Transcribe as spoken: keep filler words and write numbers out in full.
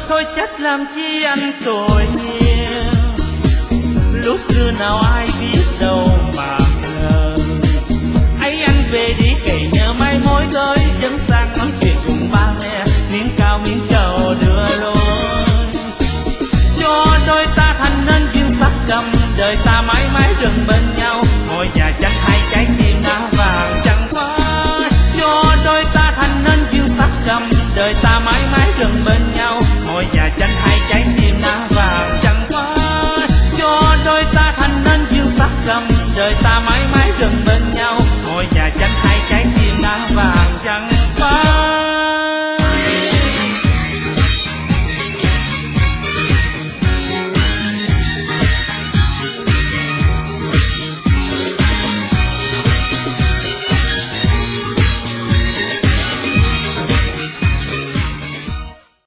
thôi trách làm chi anh tội nhiều. Lúc xưa nào ai biết đâu mà ngờ, ấy anh về đi cày nhờ mai mối tới dẫn sang nói chuyện cùng ba mẹ, miếng cao miếng trầu